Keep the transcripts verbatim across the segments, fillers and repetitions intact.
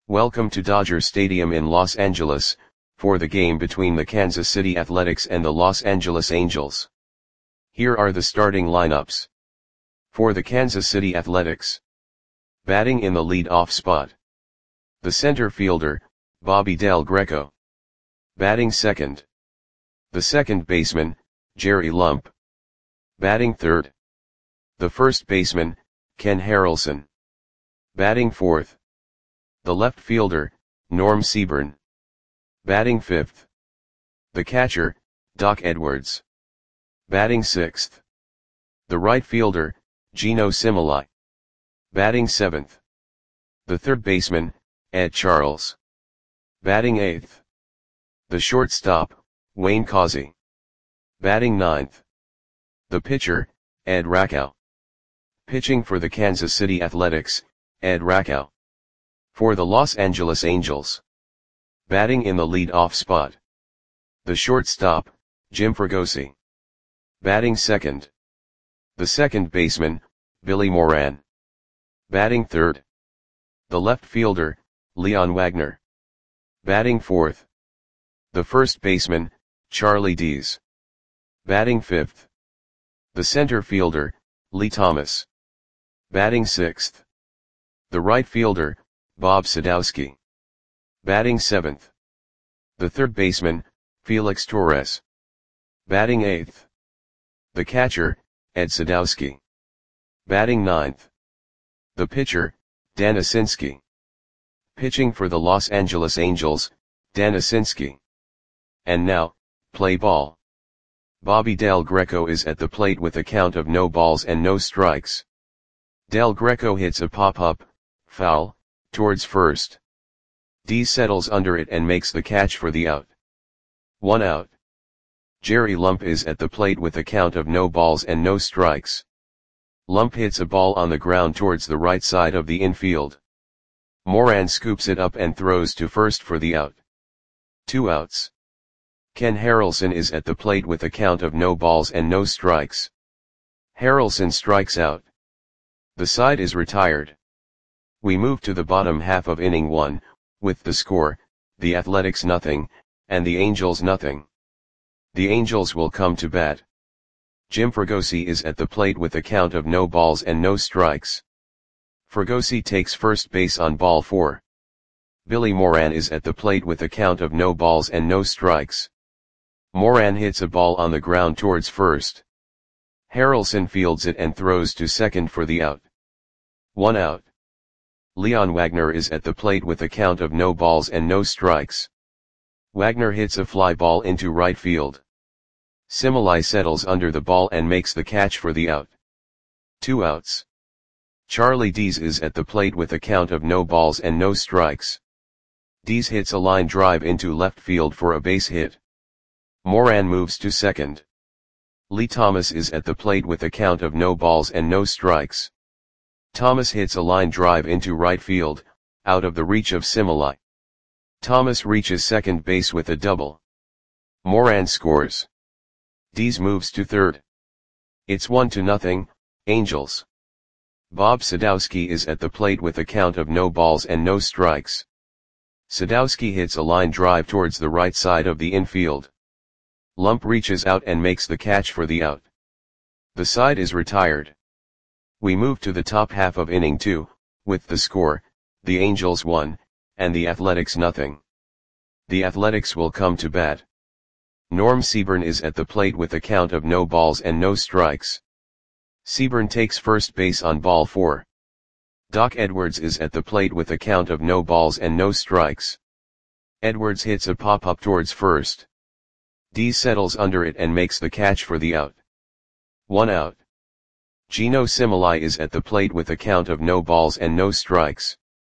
Welcome to Dodger Stadium in Los Angeles, for the game between the Kansas City Athletics and the Los Angeles Angels. Here are the starting lineups. For the Kansas City Athletics. Batting in the lead-off spot. The center fielder, Bobby Del Greco. Batting second. The second baseman, Jerry Lump. Batting third. The first baseman, Ken Harrelson. Batting fourth. The left fielder, Norm Seaburn. Batting fifth. The catcher, Doc Edwards. Batting sixth. The right fielder, Geno Similai. Batting seventh. The third baseman, Ed Charles. Batting eighth. The shortstop, Wayne Causey. Batting ninth. The pitcher, Ed Rakow. Pitching for the Kansas City Athletics, Ed Rakow. For the Los Angeles Angels. Batting in the lead-off spot. The shortstop, Jim Fregosi. Batting second. The second baseman, Billy Moran. Batting third. The left fielder, Leon Wagner. Batting fourth. The first baseman, Charlie Dees. Batting fifth. The center fielder, Lee Thomas. Batting sixth. The right fielder, Bob Sadowski. Batting seventh. The third baseman, Felix Torres. Batting eighth. The catcher, Ed Sadowski. Batting ninth. The pitcher, Dan Asinski. Pitching for the Los Angeles Angels, Dan Asinski. And now, play ball. Bobby Del Greco is at the plate with a count of no balls and no strikes. Del Greco hits a pop-up, foul, towards first. Dees settles under it and makes the catch for the out. One out. Jerry Lump is at the plate with a count of no balls and no strikes. Lump hits a ball on the ground towards the right side of the infield. Moran scoops it up and throws to first for the out. Two outs. Ken Harrelson is at the plate with a count of no balls and no strikes. Harrelson strikes out. The side is retired. We move to the bottom half of inning one, with the score, the Athletics nothing, and the Angels nothing. The Angels will come to bat. Jim Fregosi is at the plate with a count of no balls and no strikes. Fregosi takes first base on ball four. Billy Moran is at the plate with a count of no balls and no strikes. Moran hits a ball on the ground towards first. Harrelson fields it and throws to second for the out. One out. Leon Wagner is at the plate with a count of no balls and no strikes. Wagner hits a fly ball into right field. Similai settles under the ball and makes the catch for the out. Two outs. Charlie Dees is at the plate with a count of no balls and no strikes. Dees hits a line drive into left field for a base hit. Moran moves to second. Lee Thomas is at the plate with a count of no balls and no strikes. Thomas hits a line drive into right field, out of the reach of Similai. Thomas reaches second base with a double. Moran scores. Dees moves to third. It's one to nothing, Angels. Bob Sadowski is at the plate with a count of no balls and no strikes. Sadowski hits a line drive towards the right side of the infield. Lump reaches out and makes the catch for the out. The side is retired. We move to the top half of inning two, with the score, the Angels one, and the Athletics nothing. The Athletics will come to bat. Norm Seaburn is at the plate with a count of no balls and no strikes. Seaburn takes first base on ball four. Doc Edwards is at the plate with a count of no balls and no strikes. Edwards hits a pop-up towards first. Dees settles under it and makes the catch for the out. One out. Geno Similai is at the plate with a count of no balls and no strikes.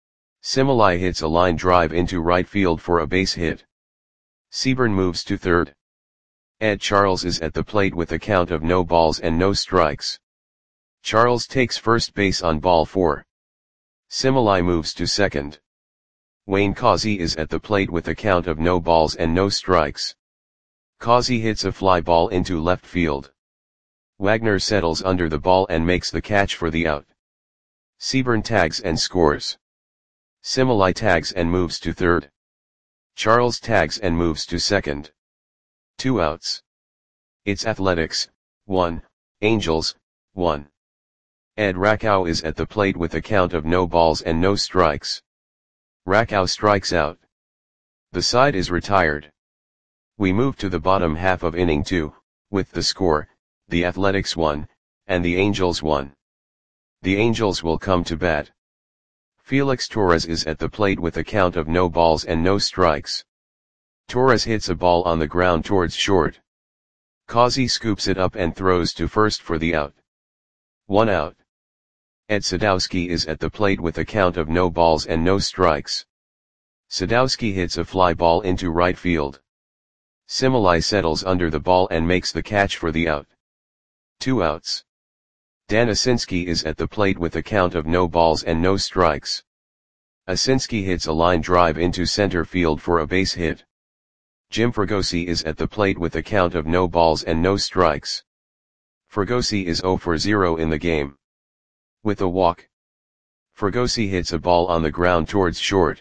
Similai hits a line drive into right field for a base hit. Seaburn moves to third. Ed Charles is at the plate with a count of no balls and no strikes. Charles takes first base on ball four. Similai moves to second. Wayne Causey is at the plate with a count of no balls and no strikes. Causey hits a fly ball into left field. Wagner settles under the ball and makes the catch for the out. Seaburn tags and scores. Similai tags and moves to third. Charles tags and moves to second. Two outs. It's Athletics, one, Angels, one. Ed Rakow is at the plate with a count of no balls and no strikes. Rakow strikes out. The side is retired. We move to the bottom half of inning two, with the score, the Athletics one, and the Angels one. The Angels will come to bat. Felix Torres is at the plate with a count of no balls and no strikes. Torres hits a ball on the ground towards short. Causey scoops it up and throws to first for the out. One out. Ed Sadowski is at the plate with a count of no balls and no strikes. Sadowski hits a fly ball into right field. Similai settles under the ball and makes the catch for the out. Two outs. Dan Asinski is at the plate with a count of no balls and no strikes. Asinski hits a line drive into center field for a base hit. Jim Fregosi is at the plate with a count of no balls and no strikes. Fregosi is zero for zero in the game. With a walk, Fregosi hits a ball on the ground towards short.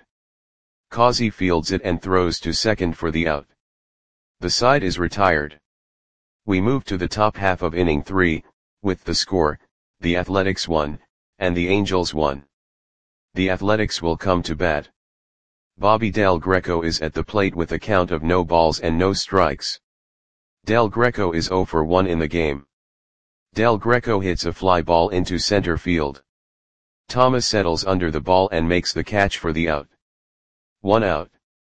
Causey fields it and throws to second for the out. The side is retired. We move to the top half of inning three, with the score, the Athletics one, and the Angels one. The Athletics will come to bat. Bobby Del Greco is at the plate with a count of no balls and no strikes. Del Greco is zero for one in the game. Del Greco hits a fly ball into center field. Thomas settles under the ball and makes the catch for the out. One out.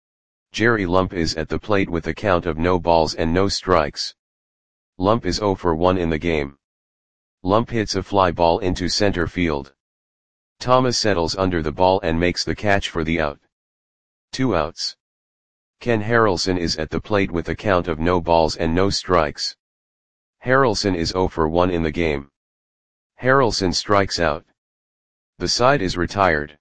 Jerry Lump is at the plate with a count of no balls and no strikes. Lump is zero for one in the game. Lump hits a fly ball into center field. Thomas settles under the ball and makes the catch for the out. Two outs. Ken Harrelson is at the plate with a count of no balls and no strikes. Harrelson is zero for one in the game. Harrelson strikes out. The side is retired.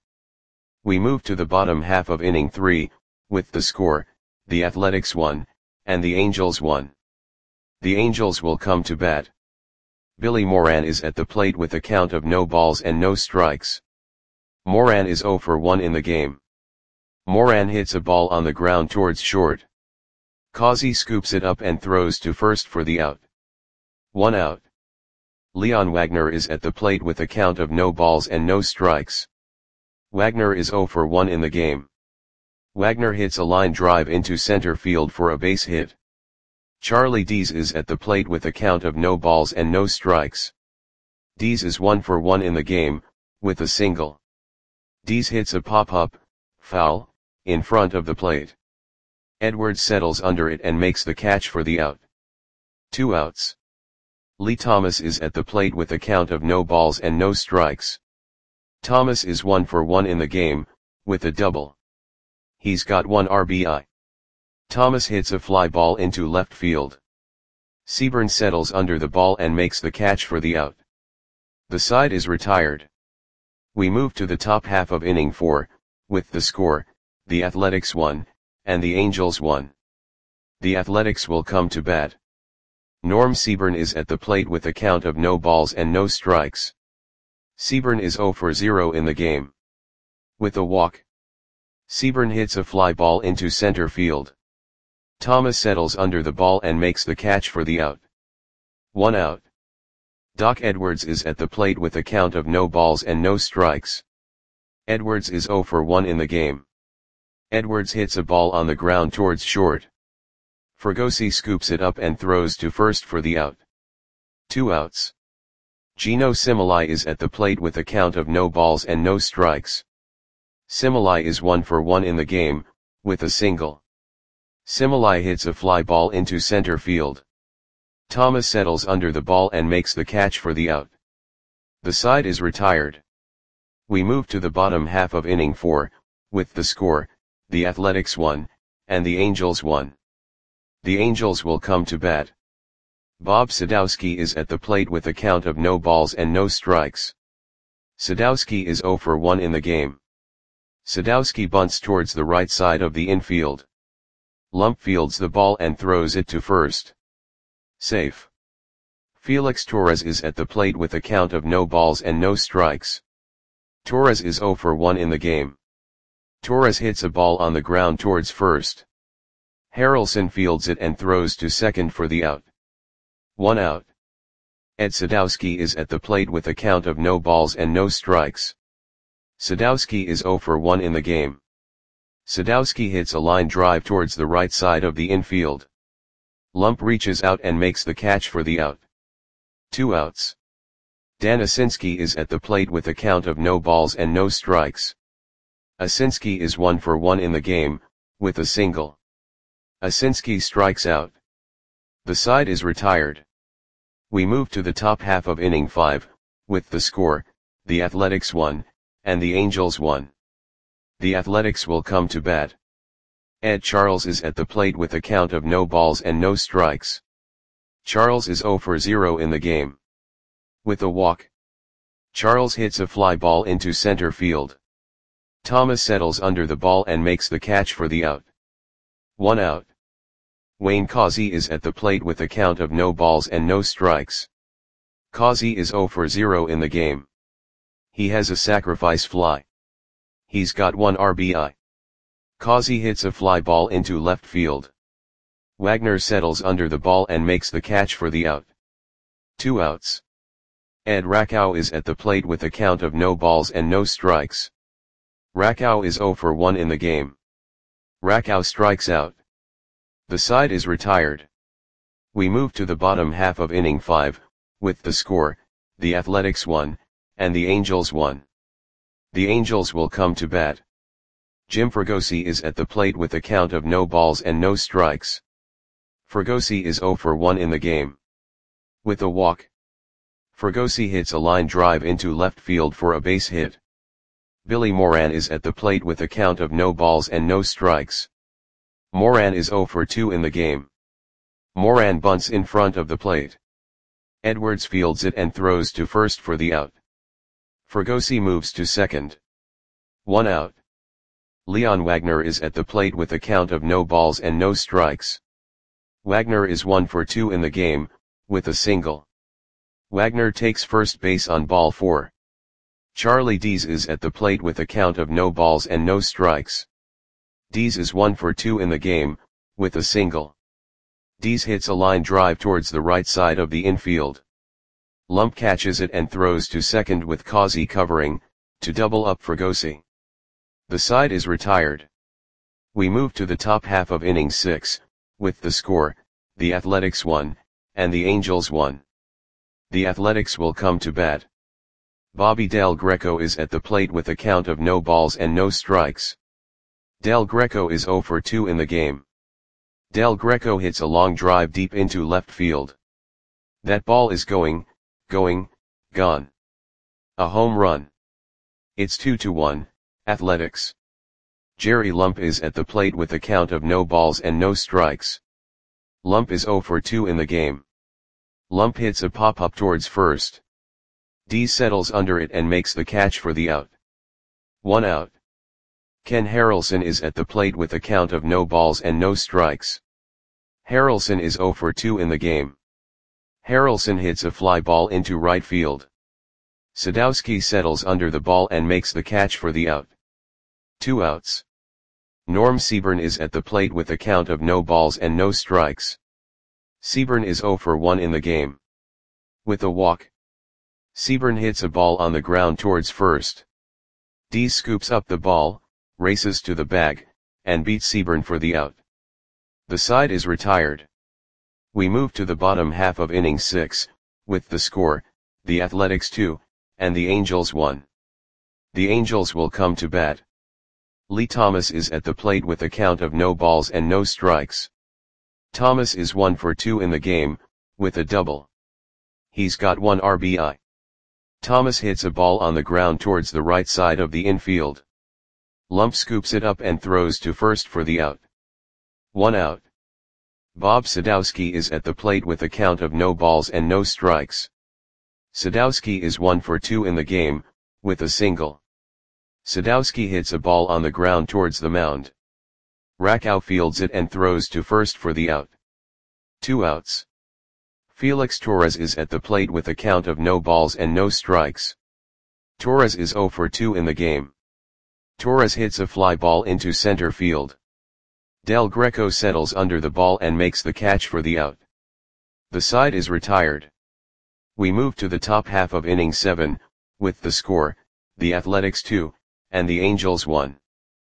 We move to the bottom half of inning three, with the score, the Athletics one, and the Angels one. The Angels will come to bat. Billy Moran is at the plate with a count of no balls and no strikes. Moran is zero for one in the game. Moran hits a ball on the ground towards short. Causey scoops it up and throws to first for the out. One out. Leon Wagner is at the plate with a count of no balls and no strikes. Wagner is zero for one in the game. Wagner hits a line drive into center field for a base hit. Charlie Dees is at the plate with a count of no balls and no strikes. Dees is one for one in the game, with a single. Dees hits a pop-up, foul, in front of the plate. Edwards settles under it and makes the catch for the out. Two outs. Lee Thomas is at the plate with a count of no balls and no strikes. Thomas is one for one in the game, with a double. He's got one R B I. Thomas hits a fly ball into left field. Seaburn settles under the ball and makes the catch for the out. The side is retired. We move to the top half of inning four, with the score, the Athletics one, and the Angels one. The Athletics will come to bat. Norm Seaburn is at the plate with a count of no balls and no strikes. Seaburn is zero for zero in the game. With a walk, Seaburn hits a fly ball into center field. Thomas settles under the ball and makes the catch for the out. One out. Doc Edwards is at the plate with a count of no balls and no strikes. Edwards is zero for one in the game. Edwards hits a ball on the ground towards short. Fregosi scoops it up and throws to first for the out. Two outs. Gino Similai is at the plate with a count of no balls and no strikes. Similai is one for one in the game, with a single. Similai hits a fly ball into center field. Thomas settles under the ball and makes the catch for the out. The side is retired. We move to the bottom half of inning four, with the score, the Athletics one, and the Angels one. The Angels will come to bat. Bob Sadowski is at the plate with a count of no balls and no strikes. Sadowski is zero for one in the game. Sadowski bunts towards the right side of the infield. Lump fields the ball and throws it to first. Safe. Felix Torres is at the plate with a count of no balls and no strikes. Torres is zero for one in the game. Torres hits a ball on the ground towards first. Harrelson fields it and throws to second for the out. One out. Ed Sadowski is at the plate with a count of no balls and no strikes. Sadowski is zero for one in the game. Sadowski hits a line drive towards the right side of the infield. Lump reaches out and makes the catch for the out. Two outs. Dan Asinski is at the plate with a count of no balls and no strikes. Asinski is one for one in the game, with a single. Asinski strikes out. The side is retired. We move to the top half of inning five, with the score, the Athletics one, and the Angels one. The Athletics will come to bat. Ed Charles is at the plate with a count of no balls and no strikes. Charles is zero for zero in the game. With a walk, Charles hits a fly ball into center field. Thomas settles under the ball and makes the catch for the out. One out. Wayne Causey is at the plate with a count of no balls and no strikes. Causey is zero for zero in the game. He has a sacrifice fly. He's got one R B I. Causey hits a fly ball into left field. Wagner settles under the ball and makes the catch for the out. Two outs. Ed Rakow is at the plate with a count of no balls and no strikes. Rakow is zero for one in the game. Rakow strikes out. The side is retired. We move to the bottom half of inning five, with the score, the Athletics one, and the Angels one. The Angels will come to bat. Jim Fregosi is at the plate with a count of no balls and no strikes. Fregosi is zero for one in the game. With a walk, Fregosi hits a line drive into left field for a base hit. Billy Moran is at the plate with a count of no balls and no strikes. Moran is zero for two in the game. Moran bunts in front of the plate. Edwards fields it and throws to first for the out. Fregosi moves to second. One out. Leon Wagner is at the plate with a count of no balls and no strikes. Wagner is one for two in the game, with a single. Wagner takes first base on ball four. Charlie Dees is at the plate with a count of no balls and no strikes. Dees is one for two in the game, with a single. Dees hits a line drive towards the right side of the infield. Lump catches it and throws to second with Causey covering, to double up Fregosi. The side is retired. We move to the top half of inning six, with the score, the Athletics one, and the Angels one. The Athletics will come to bat. Bobby Del Greco is at the plate with a count of no balls and no strikes. Del Greco is zero for two in the game. Del Greco hits a long drive deep into left field. That ball is going, going, gone. A home run. It's two to one, Athletics. Jerry Lump is at the plate with a count of no balls and no strikes. Lump is zero for two in the game. Lump hits a pop-up towards first. Dees settles under it and makes the catch for the out. One out. Ken Harrelson is at the plate with a count of no balls and no strikes. Harrelson is zero for two in the game. Harrelson hits a fly ball into right field. Sadowski settles under the ball and makes the catch for the out. Two outs. Norm Seaburn is at the plate with a count of no balls and no strikes. Seaburn is zero for one in the game. With a walk, Seaburn hits a ball on the ground towards first. Dees scoops up the ball, races to the bag, and beats Seaburn for the out. The side is retired. We move to the bottom half of inning six, with the score, the Athletics two, and the Angels one. The Angels will come to bat. Lee Thomas is at the plate with a count of no balls and no strikes. Thomas is one for two in the game, with a double. He's got one R B I. Thomas hits a ball on the ground towards the right side of the infield. Lump scoops it up and throws to first for the out. One out. Bob Sadowski is at the plate with a count of no balls and no strikes. Sadowski is one for two in the game, with a single. Sadowski hits a ball on the ground towards the mound. Rakow fields it and throws to first for the out. Two outs. Felix Torres is at the plate with a count of no balls and no strikes. Torres is zero for two in the game. Torres hits a fly ball into center field. Del Greco settles under the ball and makes the catch for the out. The side is retired. We move to the top half of inning seven, with the score, the Athletics two, and the Angels one.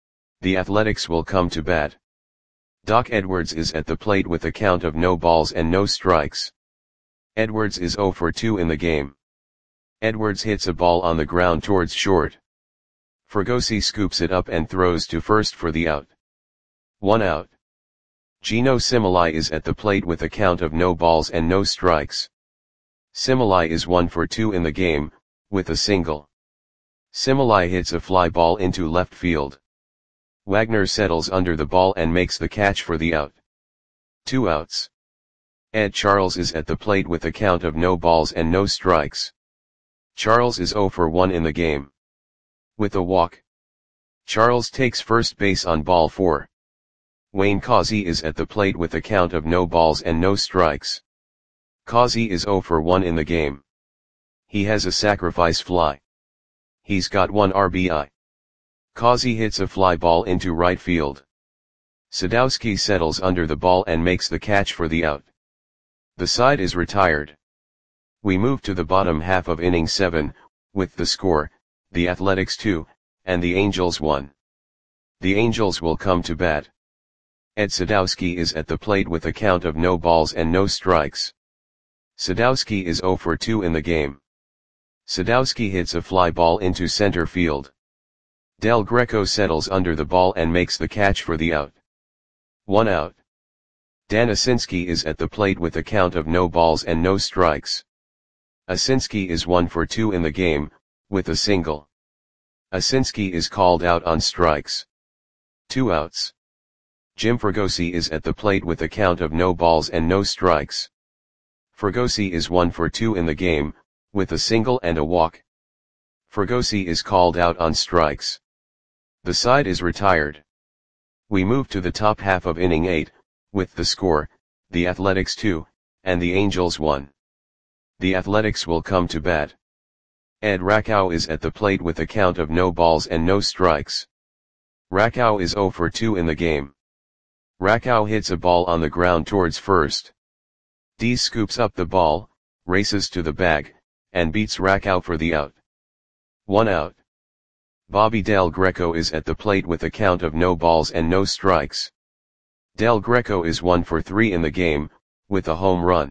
The Athletics will come to bat. Doc Edwards is at the plate with a count of no balls and no strikes. Edwards is oh for two in the game. Edwards hits a ball on the ground towards short. Fregosi scoops it up and throws to first for the out. One out. Gino Similai is at the plate with a count of no balls and no strikes. Similai is one for two in the game, with a single. Similai hits a fly ball into left field. Wagner settles under the ball and makes the catch for the out. Two outs. Ed Charles is at the plate with a count of no balls and no strikes. Charles is oh for one in the game. With a walk. Charles takes first base on ball four. Wayne Causey is at the plate with a count of no balls and no strikes. Causey is oh for one in the game. He has a sacrifice fly. He's got one R B I. Causey hits a fly ball into right field. Sadowski settles under the ball and makes the catch for the out. The side is retired. We move to the bottom half of inning seven, with the score, the Athletics two, and the Angels one. The Angels will come to bat. Ed Sadowski is at the plate with a count of no balls and no strikes. Sadowski is oh for two in the game. Sadowski hits a fly ball into center field. Del Greco settles under the ball and makes the catch for the out. One out. Dan Asinski is at the plate with a count of no balls and no strikes. Asinski is one for two in the game, with a single. Asinski is called out on strikes. Two outs. Jim Fregosi is at the plate with a count of no balls and no strikes. Fregosi is one for two in the game, with a single and a walk. Fregosi is called out on strikes. The side is retired. We move to the top half of inning eight, with the score, the Athletics two, and the Angels one. The Athletics will come to bat. Ed Rakow is at the plate with a count of no balls and no strikes. Rakow is oh for two in the game. Rakow hits a ball on the ground towards first. Dees scoops up the ball, races to the bag, and beats Rakow for the out. One out. Bobby Del Greco is at the plate with a count of no balls and no strikes. Del Greco is one for three in the game, with a home run.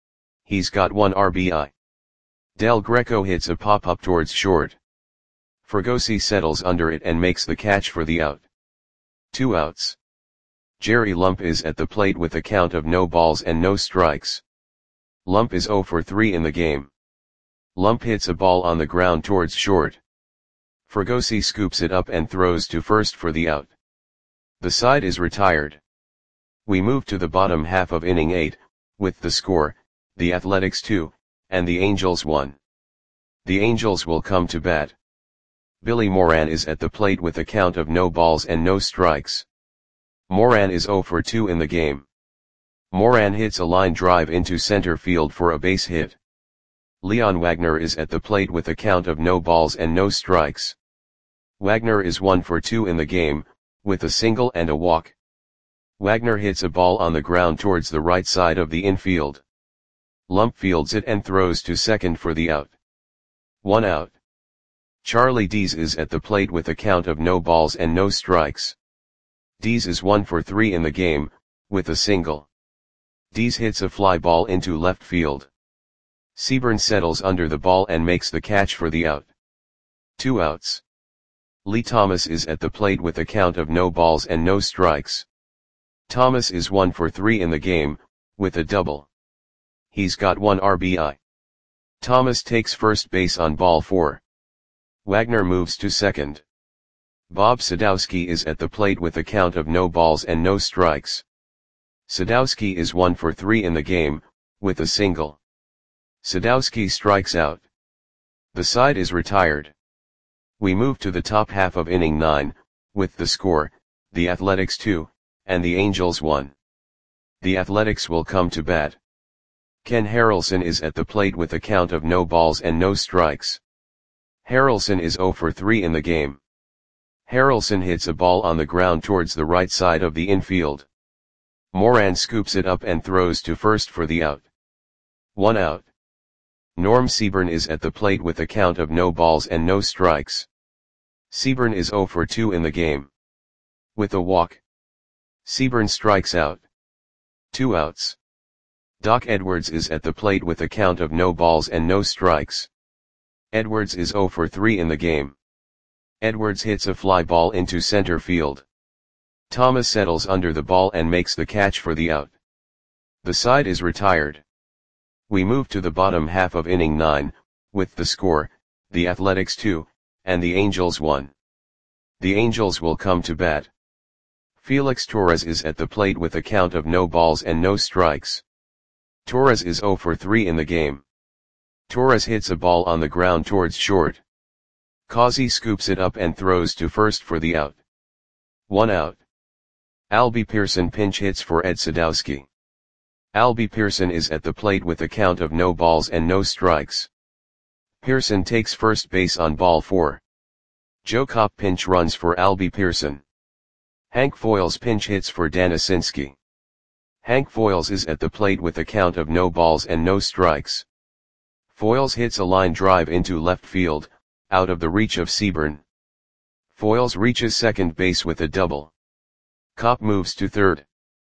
He's got one R B I. Del Greco hits a pop-up towards short. Fregosi settles under it and makes the catch for the out. Two outs. Jerry Lump is at the plate with a count of no balls and no strikes. Lump is oh for three in the game. Lump hits a ball on the ground towards short. Fregosi scoops it up and throws to first for the out. The side is retired. We move to the bottom half of inning eight, with the score, the Athletics two, and the Angels one. The Angels will come to bat. Billy Moran is at the plate with a count of no balls and no strikes. Moran is oh for two in the game. Moran hits a line drive into center field for a base hit. Leon Wagner is at the plate with a count of no balls and no strikes. Wagner is one for two in the game, with a single and a walk. Wagner hits a ball on the ground towards the right side of the infield. Lump fields it and throws to second for the out. One out. Charlie Dees is at the plate with a count of no balls and no strikes. Dees is one for three in the game, with a single. Dees hits a fly ball into left field. Seaburn settles under the ball and makes the catch for the out. Two outs. Lee Thomas is at the plate with a count of no balls and no strikes. Thomas is one for three in the game, with a double. He's got one R B I. Thomas takes first base on ball four. Wagner moves to second. Bob Sadowski is at the plate with a count of no balls and no strikes. Sadowski is one for three in the game, with a single. Sadowski strikes out. The side is retired. We move to the top half of inning nine, with the score, the Athletics two, and the Angels one. The Athletics will come to bat. Ken Harrelson is at the plate with a count of no balls and no strikes. Harrelson is oh for three in the game. Harrelson hits a ball on the ground towards the right side of the infield. Moran scoops it up and throws to first for the out. One out. Norm Seaburn is at the plate with a count of no balls and no strikes. Seaburn is zero for two in the game. With a walk, Seaburn strikes out. Two outs. Doc Edwards is at the plate with a count of no balls and no strikes. Edwards is zero for three in the game. Edwards hits a fly ball into center field. Thomas settles under the ball and makes the catch for the out. The side is retired. We move to the bottom half of inning nine, with the score, the Athletics two, and the Angels one. The Angels will come to bat. Felix Torres is at the plate with a count of no balls and no strikes. Torres is zero for three in the game. Torres hits a ball on the ground towards short. Causey scoops it up and throws to first for the out. One out. Albie Pearson pinch hits for Ed Sadowski. Albie Pearson is at the plate with a count of no balls and no strikes. Pearson takes first base on ball four. Joe Kopp pinch runs for Albie Pearson. Hank Foils pinch hits for Dan Asinski. Hank Foils is at the plate with a count of no balls and no strikes. Foils hits a line drive into left field, out of the reach of Seaburn. Foils reaches second base with a double. Kopp moves to third.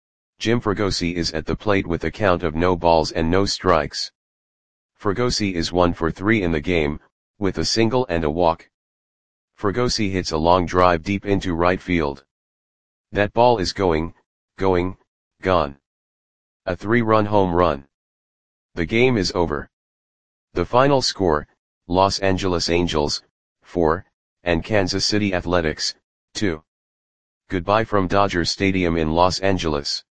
Jim Fregosi is at the plate with a count of no balls and no strikes. Fregosi is one for three in the game, with a single and a walk. Fregosi hits a long drive deep into right field. That ball is going, going, gone. A three-run home run. The game is over. The final score, Los Angeles Angels, four, and Kansas City Athletics, two. Goodbye from Dodger Stadium in Los Angeles.